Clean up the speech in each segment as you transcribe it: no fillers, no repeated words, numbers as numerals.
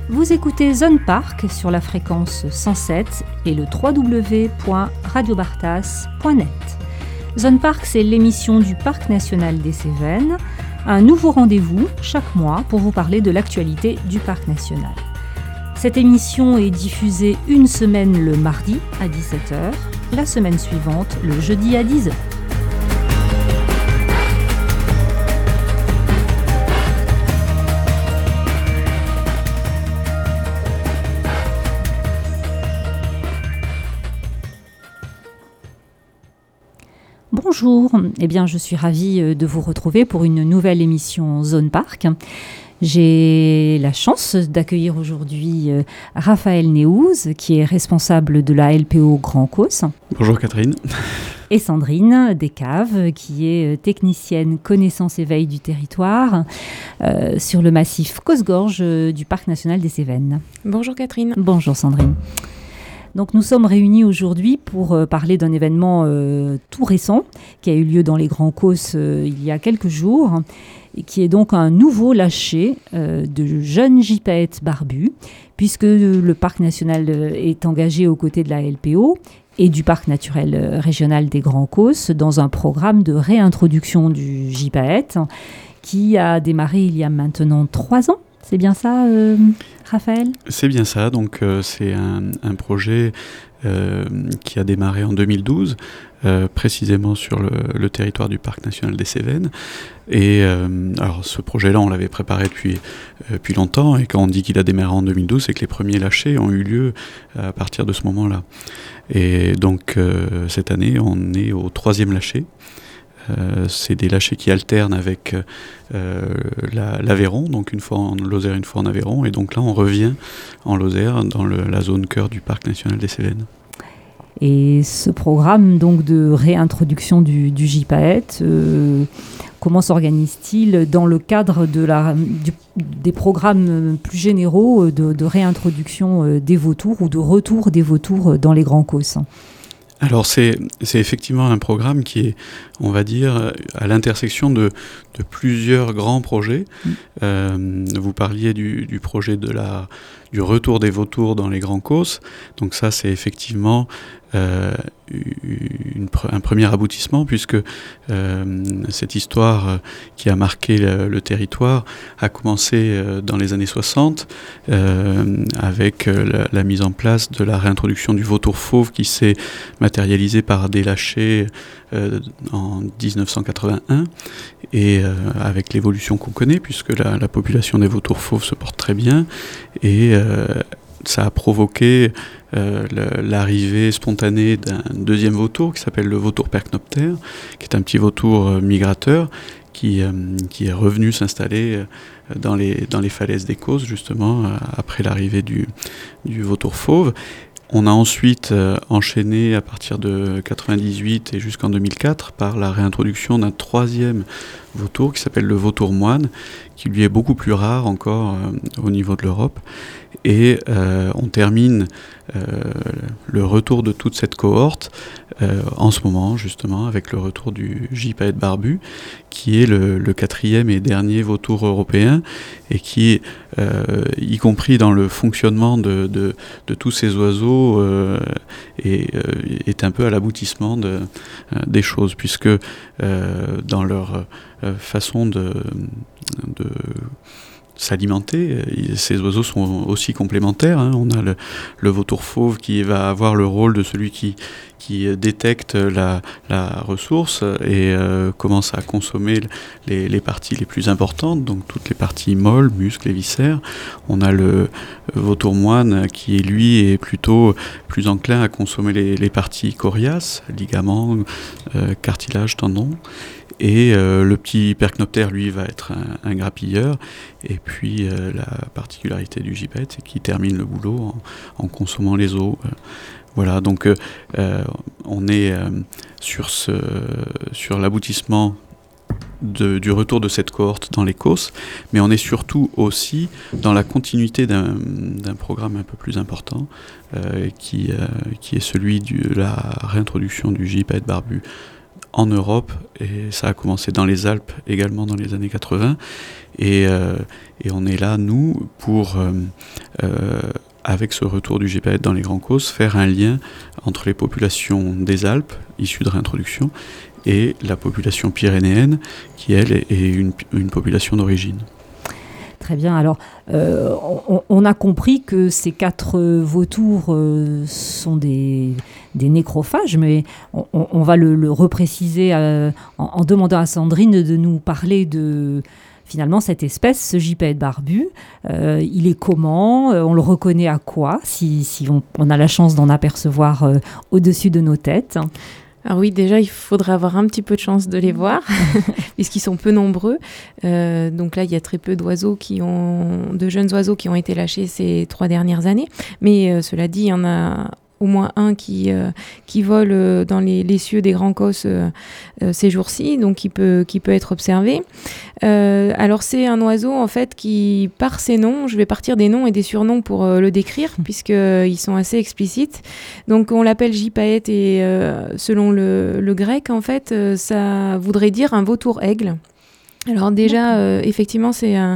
Vous écoutez Zone Park sur la fréquence 107 et le www.radiobartas.net. Zone Park, c'est l'émission du Parc national des Cévennes. Un nouveau rendez-vous chaque mois pour vous parler de l'actualité du Parc national. Cette émission est diffusée une semaine le mardi à 17h, la semaine suivante le jeudi à 10h. Bonjour, je suis ravie de vous retrouver pour une nouvelle émission Zone Park. J'ai la chance d'accueillir aujourd'hui Raphaël Néouz, qui est responsable de la LPO Grand Causse. Bonjour Catherine. Et Sandrine Descaves, qui est technicienne connaissance et veille du territoire sur le massif Causse-Gorge du Parc national des Cévennes. Bonjour Catherine. Bonjour Sandrine. Donc nous sommes réunis aujourd'hui pour parler d'un événement tout récent qui a eu lieu dans les Grands Causses il y a quelques jours et qui est donc un nouveau lâcher de jeunes gypaètes barbus, puisque le Parc national est engagé aux côtés de la LPO et du Parc naturel régional des Grands Causses dans un programme de réintroduction du gypaète qui a démarré il y a maintenant 3 ans. C'est bien ça, Raphaël ? C'est bien ça, donc c'est un projet qui a démarré en 2012, précisément sur le territoire du Parc national des Cévennes. Et alors ce projet-là, on l'avait préparé depuis longtemps, et quand on dit qu'il a démarré en 2012, c'est que les premiers lâchers ont eu lieu à partir de ce moment-là. Et donc cette année, on est au 3e lâcher. C'est des lâchers qui alternent avec l'Aveyron, donc une fois en Lozère, une fois en Aveyron, et donc là on revient en Lozère dans la zone cœur du Parc national des Cévennes. Et ce programme donc de réintroduction du gypaète, comment s'organise-t-il dans le cadre des programmes plus généraux de réintroduction des vautours ou de retour des vautours dans les Grands Causses ? Alors c'est effectivement un programme qui est, on va dire, à l'intersection de plusieurs grands projets. Vous parliez du projet du retour des vautours dans les Grands Causses. Donc ça, c'est effectivement un premier aboutissement, puisque cette histoire qui a marqué le territoire a commencé dans les années 60 avec la mise en place de la réintroduction du vautour fauve qui s'est matérialisée par des lâchers en 1981 et avec l'évolution qu'on connaît, puisque la population des vautours fauves se porte très bien, et ça a provoqué l'arrivée spontanée d'un deuxième vautour qui s'appelle le vautour percnoptère, qui est un petit vautour migrateur qui est revenu s'installer dans les falaises des Causses, justement, après l'arrivée du vautour fauve. On a ensuite enchaîné à partir de 98 et jusqu'en 2004 par la réintroduction d'un 3e vautour qui s'appelle le vautour moine, qui lui est beaucoup plus rare encore au niveau de l'Europe. Et on termine le retour de toute cette cohorte en ce moment, justement, avec le retour du gypaète barbu, qui est le 4e et dernier vautour européen, et qui, y compris dans le fonctionnement de tous ces oiseaux, est un peu à l'aboutissement des choses, puisque dans leur façon de s'alimenter, ces oiseaux sont aussi complémentaires. On a le vautour fauve qui va avoir le rôle de celui qui détecte la ressource et commence à consommer les parties les plus importantes, donc toutes les parties molles, muscles et viscères. On a le vautour moine qui, lui, est plutôt plus enclin à consommer les parties coriaces, ligaments, cartilages, tendons. Et le petit percnoptère, lui, va être un grappilleur. Et puis la particularité du gypaète, c'est qu'il termine le boulot en consommant les os. Voilà, donc on est sur l'aboutissement du retour de cette cohorte dans les Causses, mais on est surtout aussi dans la continuité d'un programme un peu plus important qui est celui de la réintroduction du gypaète barbu en Europe, et ça a commencé dans les Alpes également dans les années 80, et on est là, nous, pour, avec ce retour du GPAET dans les Grands Causses, faire un lien entre les populations des Alpes, issues de réintroduction, et la population pyrénéenne, qui, elle, est une population d'origine. Très bien. Alors, on a compris que ces 4 vautours sont des nécrophages, mais on va le repréciser en demandant à Sandrine de nous parler de finalement cette espèce, ce gypaète barbu. Il est comment ? On le reconnaît à quoi, si on a la chance d'en apercevoir au-dessus de nos têtes ? Alors oui, déjà, il faudrait avoir un petit peu de chance de les voir, puisqu'ils sont peu nombreux. Donc là, il y a très peu de jeunes oiseaux qui ont été lâchés ces 3 dernières années. Mais cela dit, il y en a au moins un qui vole dans les cieux des Grands Causses ces jours-ci, donc qui peut être observé. Alors c'est un oiseau en fait qui, par ses noms, je vais partir des noms et des surnoms pour le décrire, puisqu'ils sont assez explicites. Donc on l'appelle gypaète et selon le grec, en fait, ça voudrait dire un vautour-aigle. Alors déjà, effectivement,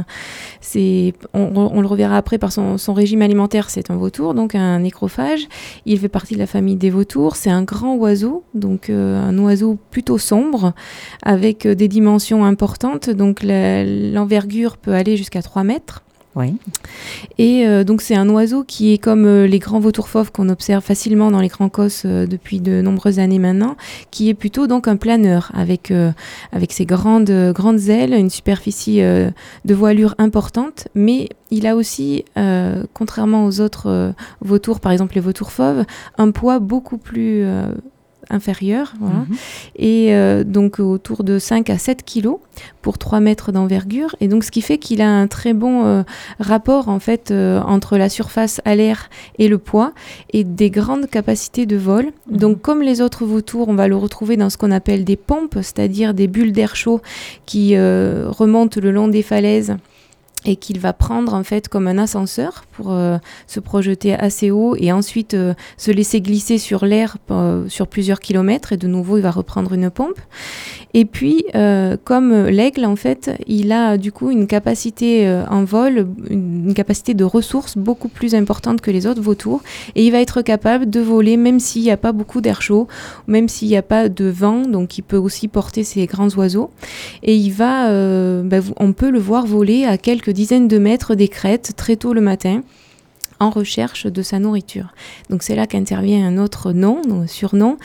on le reverra après par son régime alimentaire, c'est un vautour, donc un nécrophage. Il fait partie de la famille des vautours. C'est un grand oiseau, donc un oiseau plutôt sombre, avec des dimensions importantes. Donc l'envergure peut aller jusqu'à 3 mètres. Oui. Et donc c'est un oiseau qui est comme les grands vautours fauves qu'on observe facilement dans les Grands Causses depuis de nombreuses années maintenant, qui est plutôt donc un planeur avec ses grandes ailes, une superficie de voilure importante, mais il a aussi, contrairement aux autres vautours, par exemple les vautours fauves, un poids beaucoup plus inférieur, voilà. Et donc autour de 5 à 7 kilos pour 3 mètres d'envergure, et donc ce qui fait qu'il a un très bon rapport en fait entre la surface à l'air et le poids, et des grandes capacités de vol. Donc comme les autres vautours, on va le retrouver dans ce qu'on appelle des pompes, c'est-à-dire des bulles d'air chaud qui remontent le long des falaises et qu'il va prendre en fait comme un ascenseur pour se projeter assez haut et ensuite se laisser glisser sur l'air sur plusieurs kilomètres, et de nouveau il va reprendre une pompe. Et puis comme l'aigle en fait, il a du coup une capacité en vol, une capacité de ressources beaucoup plus importante que les autres vautours, et il va être capable de voler même s'il n'y a pas beaucoup d'air chaud, même s'il n'y a pas de vent, donc il peut aussi porter ces grands oiseaux, et il va on peut le voir voler à quelques dizaines de mètres des crêtes très tôt le matin, en recherche de sa nourriture. Donc c'est là qu'intervient un autre nom, un surnom.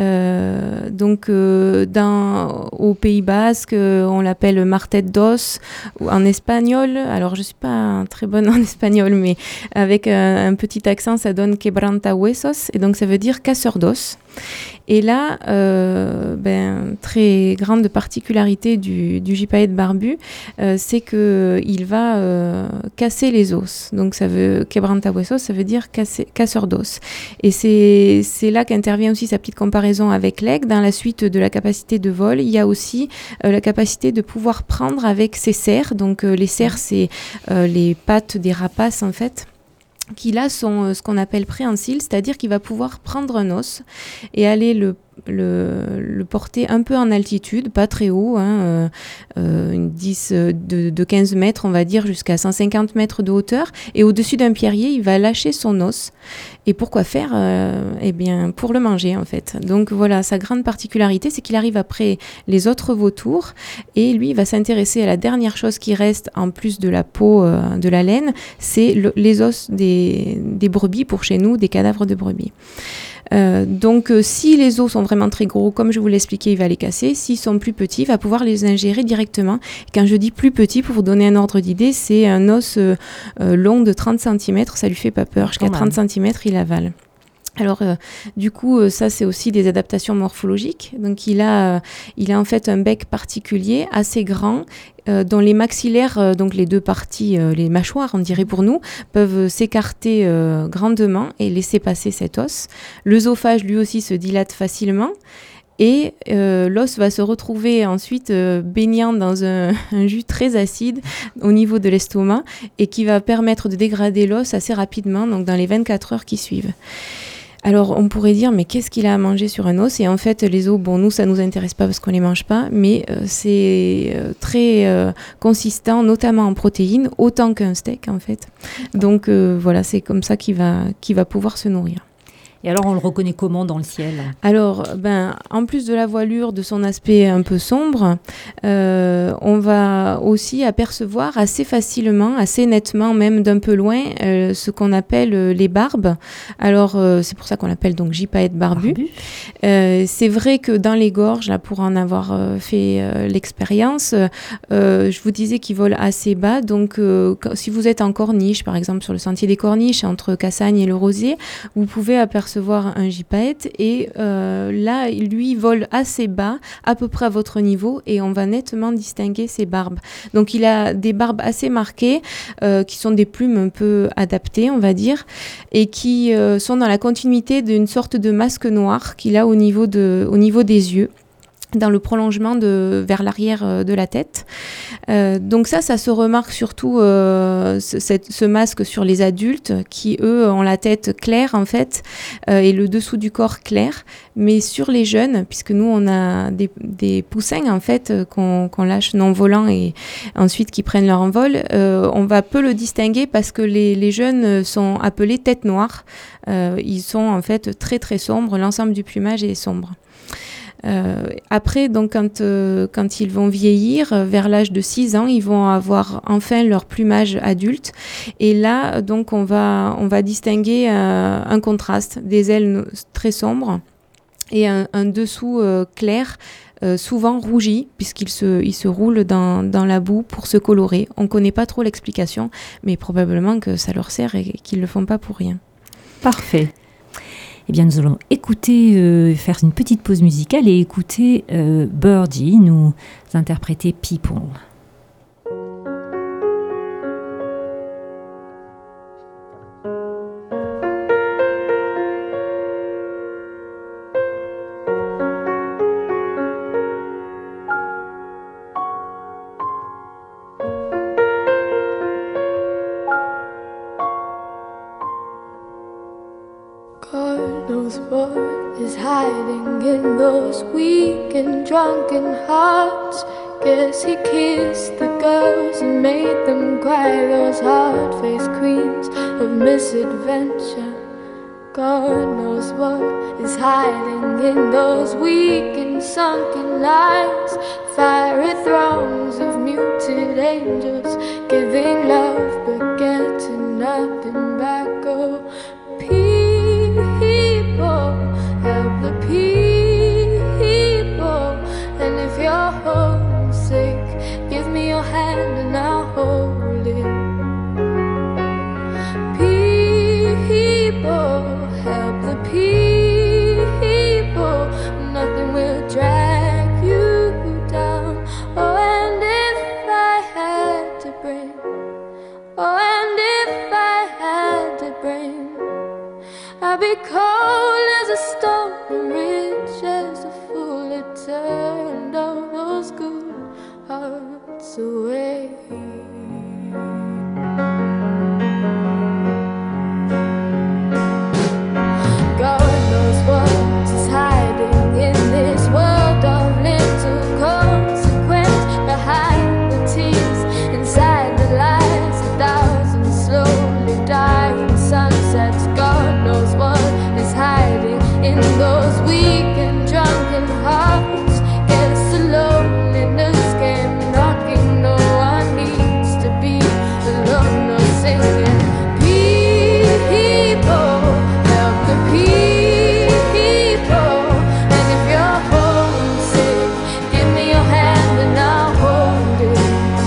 Au Pays Basque, on l'appelle martet d'os, ou en espagnol, alors je ne suis pas très bonne en espagnol, mais avec un petit accent, ça donne quebrantahuesos, et donc ça veut dire casseur d'os. Et là, très grande particularité du gypaète barbu, c'est qu'il va casser les os. Donc quebrantahuesos, ça veut dire casseur d'os. Et c'est là qu'intervient aussi sa petite comparaison avec l'aigle. Dans la suite de la capacité de vol, il y a aussi la capacité de pouvoir prendre avec ses serres. Donc les serres, c'est les pattes des rapaces en fait, qui là sont ce qu'on appelle préhensiles, c'est-à-dire qu'il va pouvoir prendre un os et aller le porter un peu en altitude, pas très haut, de 15 mètres, on va dire, jusqu'à 150 mètres de hauteur. Et au-dessus d'un pierrier, il va lâcher son os. Et pourquoi faire ? Pour le manger, en fait. Donc voilà, sa grande particularité, c'est qu'il arrive après les autres vautours. Et lui, il va s'intéresser à la dernière chose qui reste, en plus de la peau, de la laine, c'est les os des brebis, pour chez nous, des cadavres de brebis. Si les os sont vraiment très gros, comme je vous l'expliquais, il va les casser. S'ils sont plus petits, il va pouvoir les ingérer directement. Quand je dis plus petit, pour vous donner un ordre d'idée, c'est un os long de 30 cm, ça lui fait pas peur. Jusqu'à 30 cm, il avale. Alors, ça, c'est aussi des adaptations morphologiques. Donc, il a en fait un bec particulier, assez grand, dont les maxillaires, donc les deux parties, les mâchoires, on dirait pour nous, peuvent s'écarter grandement et laisser passer cet os. L'œsophage, lui aussi, se dilate facilement. Et l'os va se retrouver ensuite baignant dans un jus très acide au niveau de l'estomac, et qui va permettre de dégrader l'os assez rapidement, donc dans les 24 heures qui suivent. Alors, on pourrait dire, mais qu'est-ce qu'il a à manger sur un os? Et en fait, les os, bon, nous, ça nous intéresse pas parce qu'on les mange pas, mais c'est très consistant, notamment en protéines, autant qu'un steak, en fait. Donc, voilà, c'est comme ça qu'il va pouvoir se nourrir. Et alors, on le reconnaît comment dans le ciel? Alors, en plus de la voilure, de son aspect un peu sombre, on va aussi apercevoir assez facilement, assez nettement, même d'un peu loin, ce qu'on appelle les barbes. Alors, c'est pour ça qu'on l'appelle donc gypaète barbu. C'est vrai que dans les gorges, là, pour en avoir fait l'expérience, je vous disais qu'ils volent assez bas. Donc, si vous êtes en corniche, par exemple sur le sentier des Corniches, entre Cassagne et le Rosier, vous pouvez apercevoir un gypaète et là, lui vole assez bas, à peu près à votre niveau, et on va nettement distinguer ses barbes. Donc, il a des barbes assez marquées, qui sont des plumes un peu adaptées, on va dire, et qui sont dans la continuité d'une sorte de masque noir qu'il a au niveau des yeux, dans le prolongement vers l'arrière de la tête. Donc ça se remarque surtout ce masque sur les adultes qui, eux, ont la tête claire, en fait, et le dessous du corps clair. Mais sur les jeunes, puisque nous, on a des poussins, en fait, qu'on lâche non volants et ensuite qui prennent leur envol, on va peu le distinguer parce que les jeunes sont appelés têtes noires. Ils sont, en fait, très, très sombres. L'ensemble du plumage est sombre. Après, donc, quand ils vont vieillir, vers l'âge de 6 ans, ils vont avoir enfin leur plumage adulte. Et là, donc, on va distinguer un contraste, des ailes très sombres et un dessous clair, souvent rougi, puisqu'ils se roulent dans la boue pour se colorer. On ne connaît pas trop l'explication, mais probablement que ça leur sert et qu'ils ne le font pas pour rien. Parfait. Eh bien, nous allons faire une petite pause musicale et écouter Birdie nous interpréter People. What is hiding in those weak and drunken hearts? Guess he kissed the girls and made them cry, those hard-faced queens of misadventure. God knows what is hiding in those weak and sunken lines, fiery throngs of muted angels giving love but getting nothing back. Oh, help the people, and if you're homesick, give me your hand and I'll hold it. People, help the people, nothing will drag you down. Oh, and if I had to bring, oh, and if I had to bring, I'd be cold as a stone and rich as a fool. It turned all those good hearts away. God knows what is hiding in this world of little consequence, behind the tears, inside the lies, 1,000 slowly dying sunsets. God knows what is hiding in those weak and drunken hearts. Guess the loneliness came knocking. No one needs to be alone or singing. People, help the people, and if you're homesick, give me your hand and I'll hold it.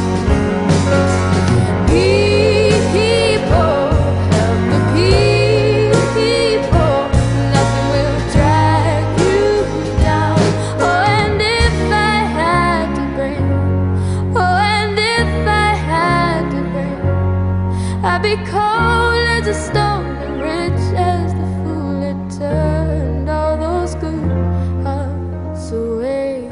People, help the people, nothing will drag you down. Oh, and if I had to bring, oh, and if I had to bring, I'd be cold as a stone and rich as the fool. It turned all those good hearts away.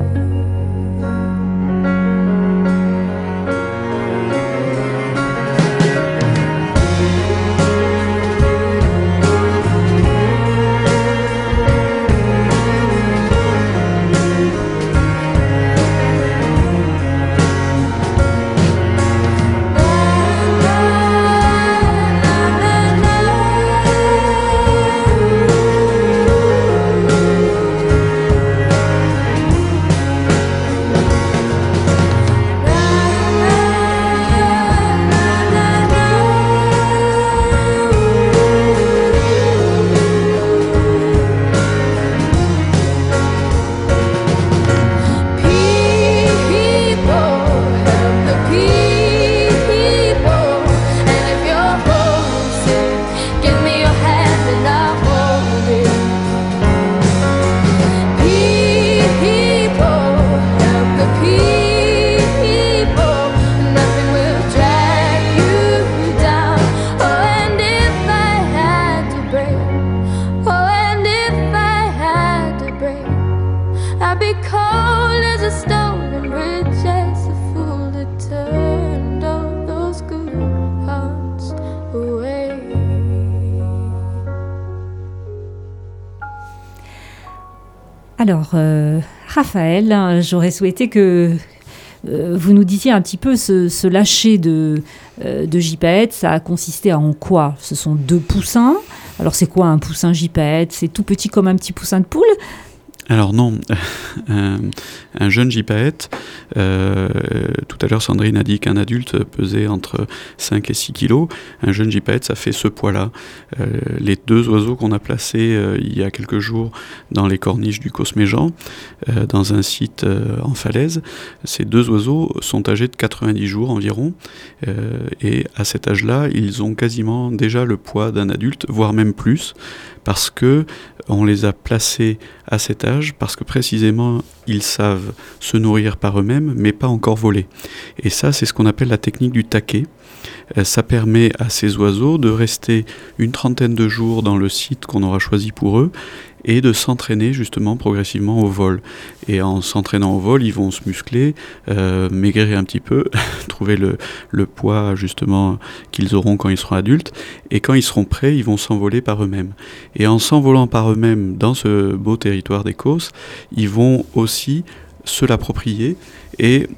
Alors, Raphaël, j'aurais souhaité que vous nous disiez un petit peu ce lâcher de gypaète. Ça a consisté en quoi? Ce sont 2 poussins. Alors, c'est quoi un poussin gypaète? C'est tout petit comme un petit poussin de poule? Alors non, un jeune gypaète, tout à l'heure Sandrine a dit qu'un adulte pesait entre 5 et 6 kilos, un jeune gypaète ça fait ce poids-là. Les 2 oiseaux qu'on a placés il y a quelques jours dans les corniches du Cosméjean, dans un site en falaise, ces 2 oiseaux sont âgés de 90 jours environ, et à cet âge-là, ils ont quasiment déjà le poids d'un adulte, voire même plus, parce que on les a placés à cet âge, parce que précisément ils savent se nourrir par eux-mêmes, mais pas encore voler. Et ça, c'est ce qu'on appelle la technique du taquet. Ça permet à ces oiseaux de rester une trentaine de jours dans le site qu'on aura choisi pour eux, et de s'entraîner justement progressivement au vol. Et en s'entraînant au vol, ils vont se muscler, maigrir un petit peu, trouver le poids justement qu'ils auront quand ils seront adultes, et quand ils seront prêts, ils vont s'envoler par eux-mêmes. Et en s'envolant par eux-mêmes dans ce beau territoire d'Écosse, ils vont aussi se l'approprier et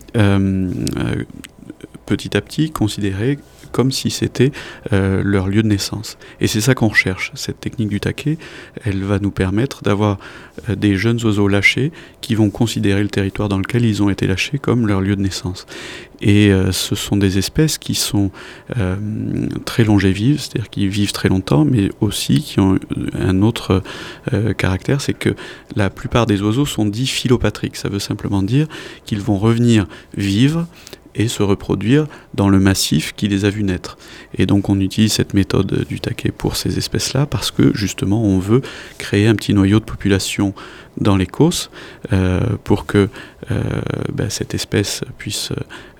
petit à petit considérer comme si c'était leur lieu de naissance. Et c'est ça qu'on recherche. Cette technique du taquet, elle va nous permettre d'avoir des jeunes oiseaux lâchés qui vont considérer le territoire dans lequel ils ont été lâchés comme leur lieu de naissance. Et ce sont des espèces qui sont très longévives, c'est-à-dire qui vivent très longtemps, mais aussi qui ont un autre caractère, c'est que la plupart des oiseaux sont dits philopatriques. Ça veut simplement dire qu'ils vont revenir vivre et se reproduire dans le massif qui les a vus naître. Et donc on utilise cette méthode du taquet pour ces espèces-là parce que justement on veut créer un petit noyau de population dans l'Écosse pour que cette espèce puisse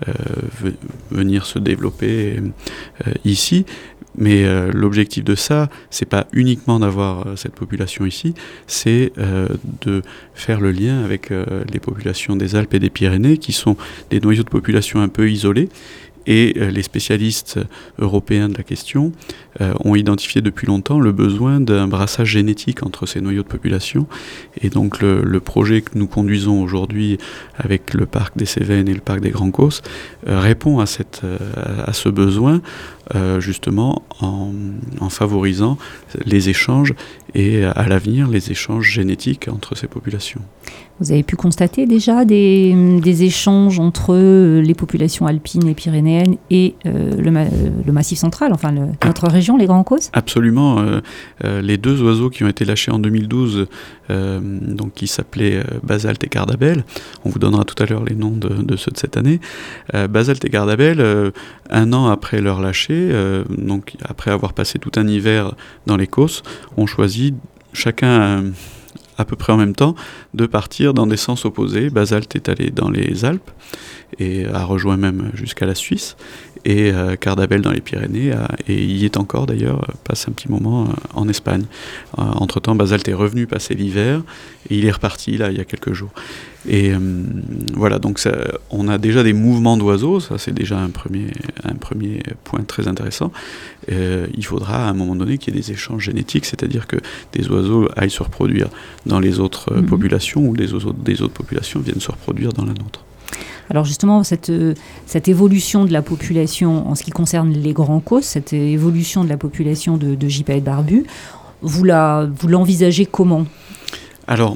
venir se développer ici. Mais l'objectif de ça, c'est pas uniquement d'avoir cette population ici, c'est de faire le lien avec les populations des Alpes et des Pyrénées, qui sont des noyaux de population un peu isolés. Et les spécialistes européens de la question ont identifié depuis longtemps le besoin d'un brassage génétique entre ces noyaux de population. Et donc le projet que nous conduisons aujourd'hui avec le parc des Cévennes et le parc des Grands Causses répond à ce besoin justement en favorisant les échanges et à l'avenir les échanges génétiques entre ces populations. Vous avez pu constater déjà des échanges entre les populations alpines et pyrénéennes et le Massif central, enfin notre région, les Grands Causses? Absolument. Les 2 oiseaux qui ont été lâchés en 2012, donc qui s'appelaient Basalte et Cardabelle, on vous donnera tout à l'heure les noms de ceux de cette année. Basalte et Cardabelle, 1 an après leur lâcher, donc après avoir passé tout un hiver dans l'Écosse, ont choisi chacun à peu près en même temps de partir dans des sens opposés. Basalte est allé dans les Alpes et a rejoint même jusqu'à la Suisse, et Cardabelle dans les Pyrénées, et y est encore d'ailleurs, passe un petit moment en Espagne. Entre-temps, Basalte est revenu passer l'hiver, et il est reparti là il y a quelques jours. Et voilà, donc ça, on a déjà des mouvements d'oiseaux, ça c'est déjà un premier point très intéressant. Il faudra à un moment donné qu'il y ait des échanges génétiques, c'est-à-dire que des oiseaux aillent se reproduire dans les autres populations, ou des autres populations viennent se reproduire dans la nôtre. Alors justement, cette évolution de la population en ce qui concerne les Grands Causses, cette évolution de la population de gypaètes barbus, vous l'envisagez comment ? Alors,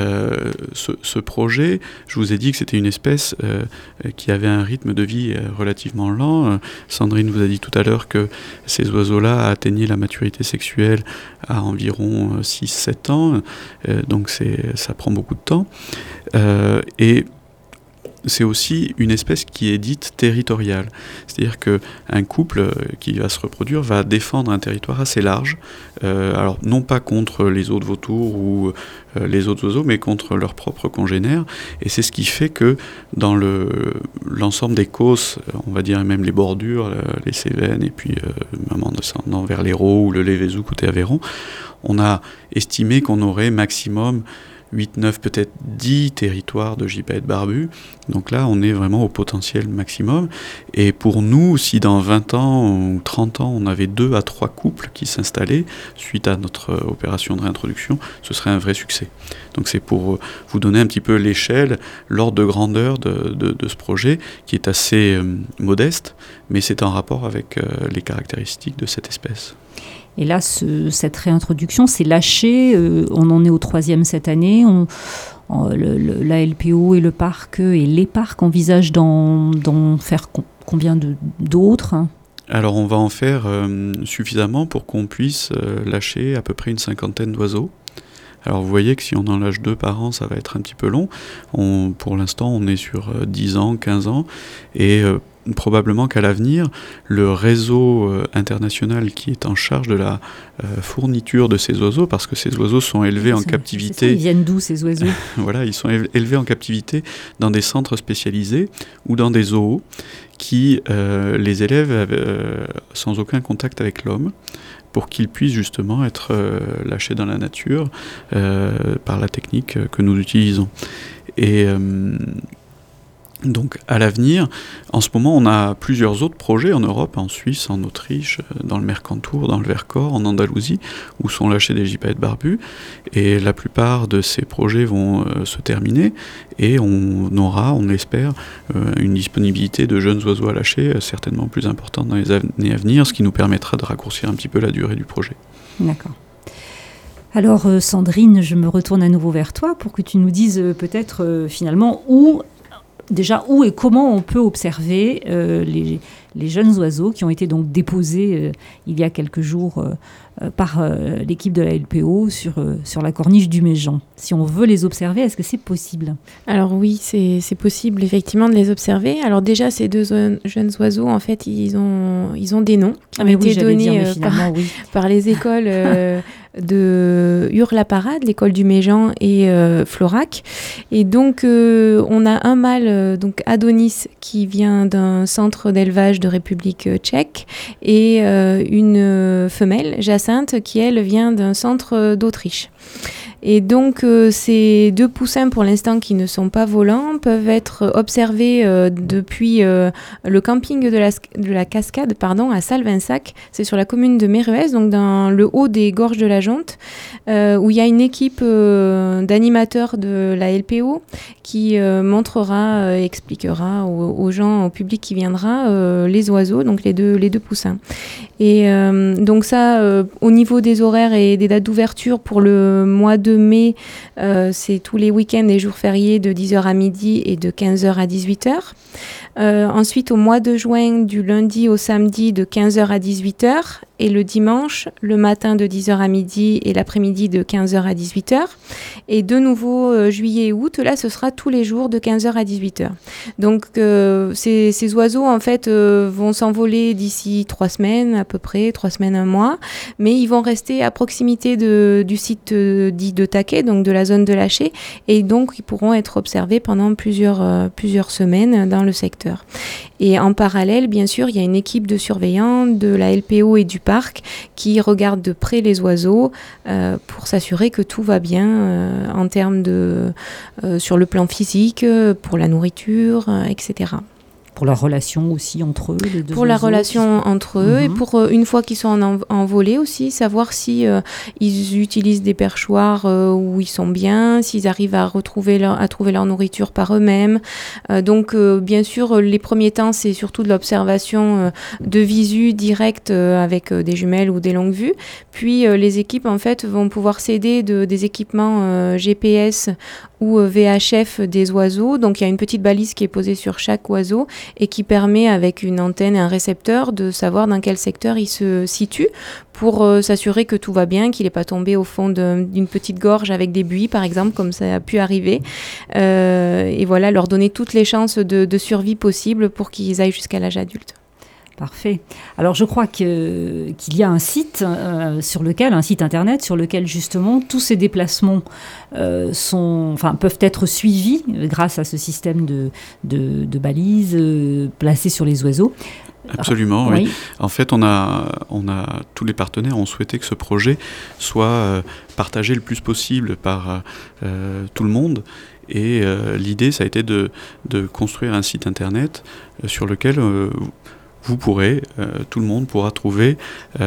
ce projet, je vous ai dit que c'était une espèce qui avait un rythme de vie relativement lent. Sandrine vous a dit tout à l'heure que ces oiseaux-là atteignaient la maturité sexuelle à environ 6-7 ans, donc ça prend beaucoup de temps. Et c'est aussi une espèce qui est dite territoriale. C'est-à-dire qu'un couple qui va se reproduire va défendre un territoire assez large, alors non pas contre les autres vautours ou les autres oiseaux, mais contre leurs propres congénères. Et c'est ce qui fait que dans l'ensemble des Causses, on va dire même les bordures, les Cévennes, et puis même en descendant vers l'Hérault ou le Lévézou côté Aveyron, on a estimé qu'on aurait maximum 8, 9, peut-être 10 territoires de gypaètes barbus. Donc là, on est vraiment au potentiel maximum. Et pour nous, si dans 20 ans ou 30 ans, on avait 2 à 3 couples qui s'installaient suite à notre opération de réintroduction, ce serait un vrai succès. Donc c'est pour vous donner un petit peu l'échelle, l'ordre de grandeur de ce projet, qui est assez modeste, mais c'est en rapport avec les caractéristiques de cette espèce. Et là, cette réintroduction, c'est lâché. On en est au 3e cette année. La LPO et le parc et les parcs envisagent d'en faire combien d'autres, hein? Alors on va en faire suffisamment pour qu'on puisse lâcher à peu près une 50aine d'oiseaux. Alors vous voyez que si on en lâche 2 par an, ça va être un petit peu long. Pour l'instant, on est sur 10 ans, 15 ans. Et probablement qu'à l'avenir, le réseau international qui est en charge de la fourniture de ces oiseaux, parce que ces oiseaux sont élevés en captivité... Ils viennent d'où, ces oiseaux? Voilà, ils sont élevés en captivité dans des centres spécialisés ou dans des zoos qui les élèvent sans aucun contact avec l'homme, pour qu'ils puissent justement être lâchés dans la nature par la technique que nous utilisons. Et donc à l'avenir, en ce moment, on a plusieurs autres projets en Europe, en Suisse, en Autriche, dans le Mercantour, dans le Vercors, en Andalousie, où sont lâchés des gypaètes barbus. Et la plupart de ces projets vont se terminer et on aura, on l'espère, une disponibilité de jeunes oiseaux à lâcher certainement plus importante dans les années à venir, ce qui nous permettra de raccourcir un petit peu la durée du projet. D'accord. Alors Sandrine, je me retourne à nouveau vers toi pour que tu nous dises peut-être finalement où et comment on peut observer les jeunes oiseaux qui ont été donc déposés il y a quelques jours par l'équipe de la LPO sur la corniche du Méjean. Si on veut les observer, est-ce que c'est possible? Alors oui, c'est possible effectivement de les observer. Alors déjà, ces 2 jeunes oiseaux, en fait, ils ont des noms qui ont été donnés par les écoles de Hurle-la-Parade, l'école du Méjean et Florac. Et donc, on a un mâle, donc Adonis, qui vient d'un centre d'élevage de République tchèque, et une femelle, Jacinthe, qui elle vient d'un centre d'Autriche. Et donc, ces 2 poussins, pour l'instant, qui ne sont pas volants, peuvent être observés depuis le camping de la Cascade, à Salvinsac. C'est sur la commune de Méruès, donc dans le haut des gorges de la Jonte, où il y a une équipe d'animateurs de la LPO qui montrera, expliquera aux gens, au public qui viendra, les oiseaux, donc les deux poussins. Et donc ça, au niveau des horaires et des dates d'ouverture pour le mois de mai, c'est tous les week-ends et jours fériés de 10h à midi et de 15h à 18h. Ensuite, au mois de juin, du lundi au samedi de 15h à 18h. Et le dimanche, le matin de 10h à midi et l'après-midi de 15h à 18h. Et de nouveau, juillet et août, là, ce sera tous les jours de 15h à 18h. Donc, ces oiseaux, en fait, vont s'envoler d'ici 3 semaines, à peu près, 3 semaines, 1 mois. Mais ils vont rester à proximité du site dit de Taquet, donc de la zone de lâcher. Et donc, ils pourront être observés pendant plusieurs semaines dans le secteur. Et en parallèle, bien sûr, il y a une équipe de surveillants de la LPO et du parc qui regarde de près les oiseaux pour s'assurer que tout va bien en termes sur le plan physique, pour la nourriture, etc. Pour la relation aussi entre eux, les deux pour la oiseaux, relation entre eux, et pour une fois qu'ils sont en volée aussi, savoir si ils utilisent des perchoirs où ils sont bien, s'ils arrivent à trouver leur nourriture par eux-mêmes. Donc bien sûr, les premiers temps, c'est surtout de l'observation de visu directe avec des jumelles ou des longues vues. Puis les équipes en fait vont pouvoir s'aider des équipements GPS ou VHF des oiseaux. Donc il y a une petite balise qui est posée sur chaque oiseau et qui permet avec une antenne et un récepteur de savoir dans quel secteur il se situe pour s'assurer que tout va bien, qu'il n'est pas tombé au fond d'une petite gorge avec des buis par exemple, comme ça a pu arriver. Et voilà, leur donner toutes les chances de survie possibles pour qu'ils aillent jusqu'à l'âge adulte. Parfait. Alors je crois qu'il y a un site un site internet sur lequel justement tous ces déplacements peuvent être suivis grâce à ce système de balises placées sur les oiseaux. Absolument, oui. En fait, on a tous les partenaires ont souhaité que ce projet soit partagé le plus possible par tout le monde. Et l'idée, ça a été de construire un site internet sur lequel vous pourrez, tout le monde pourra trouver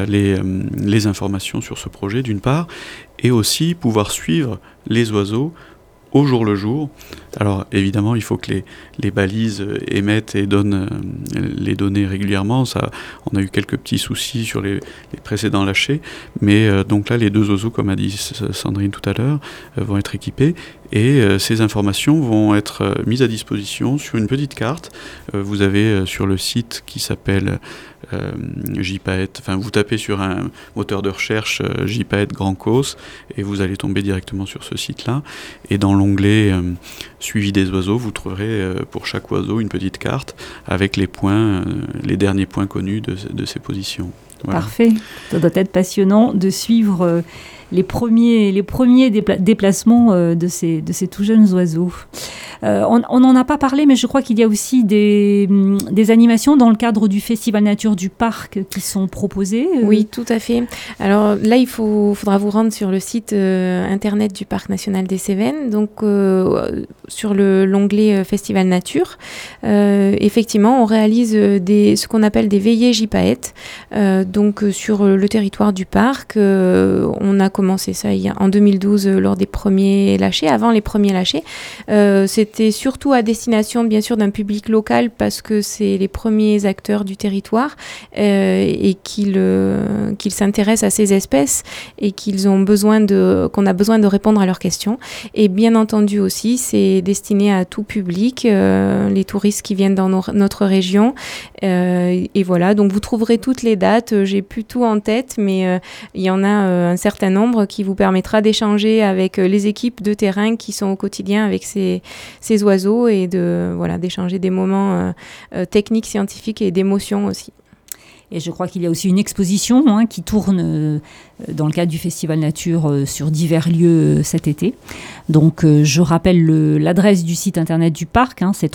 les informations sur ce projet d'une part, et aussi pouvoir suivre les oiseaux au jour le jour. Alors évidemment, il faut que les balises émettent et donnent les données régulièrement. Ça, on a eu quelques petits soucis sur les précédents lâchers, mais donc là, les 2 oiseaux, comme a dit Sandrine tout à l'heure, vont être équipés, et ces informations vont être mises à disposition sur une petite carte. Vous avez sur le site qui s'appelle JPAET, enfin vous tapez sur un moteur de recherche JPAET Grand Causse et vous allez tomber directement sur ce site-là, et dans l'onglet suivi des oiseaux, vous trouverez pour chaque oiseau une petite carte avec les points, les derniers points connus de ces positions. Voilà. Parfait, ça doit être passionnant de suivre les premiers déplacements de ces tout jeunes oiseaux. On n'en a pas parlé, mais je crois qu'il y a aussi des animations dans le cadre du Festival Nature du Parc qui sont proposées. Oui, tout à fait. Alors là, il faudra vous rendre sur le site internet du Parc National des Cévennes, donc sur l'onglet Festival Nature. Effectivement, on réalise ce qu'on appelle des veillées JPAET, donc sur le territoire du parc. On a commencé ça en 2012 lors des premiers lâchers. Avant les premiers lâchers, c'était surtout à destination, bien sûr, d'un public local parce que c'est les premiers acteurs du territoire et qu'ils s'intéressent à ces espèces et qu'on a besoin de répondre à leurs questions. Et bien entendu aussi, c'est destiné à tout public, les touristes qui viennent dans notre région. Et voilà, donc vous trouverez toutes les dates. J'ai plus tout en tête, mais il y en a un certain nombre qui vous permettra d'échanger avec les équipes de terrain qui sont au quotidien avec ces oiseaux et d'échanger des moments techniques, scientifiques et d'émotion aussi. Et je crois qu'il y a aussi une exposition qui tourne dans le cadre du Festival Nature sur divers lieux cet été. Donc je rappelle l'adresse du site internet du parc, c'est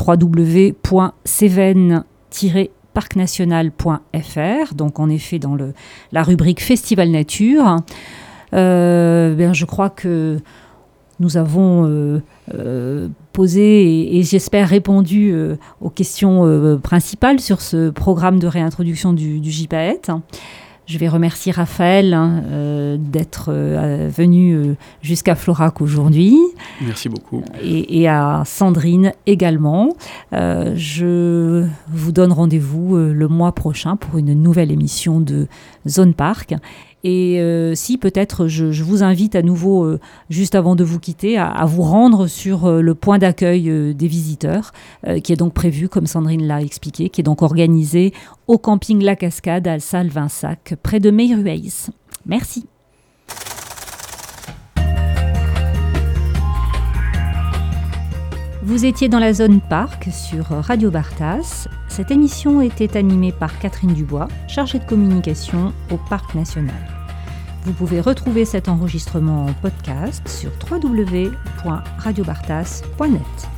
www.cévennes-parcnational.fr, donc en effet dans la rubrique Festival Nature. Je crois que nous avons posé et j'espère répondu aux questions principales sur ce programme de réintroduction du JPAET. Je vais remercier Raphaël d'être venu jusqu'à Florac aujourd'hui. Merci beaucoup. Et à Sandrine également. Je vous donne rendez-vous le mois prochain pour une nouvelle émission de Zone Parc. Et si peut-être je vous invite à nouveau, juste avant de vous quitter, à vous rendre sur le point d'accueil des visiteurs, qui est donc prévu, comme Sandrine l'a expliqué, qui est donc organisé au camping La Cascade à Salles-Vinsac, près de Meyrueis. Merci. Vous étiez dans la zone parc sur Radio Bartas. Cette émission était animée par Catherine Dubois, chargée de communication au Parc National. Vous pouvez retrouver cet enregistrement en podcast sur www.radiobartas.net.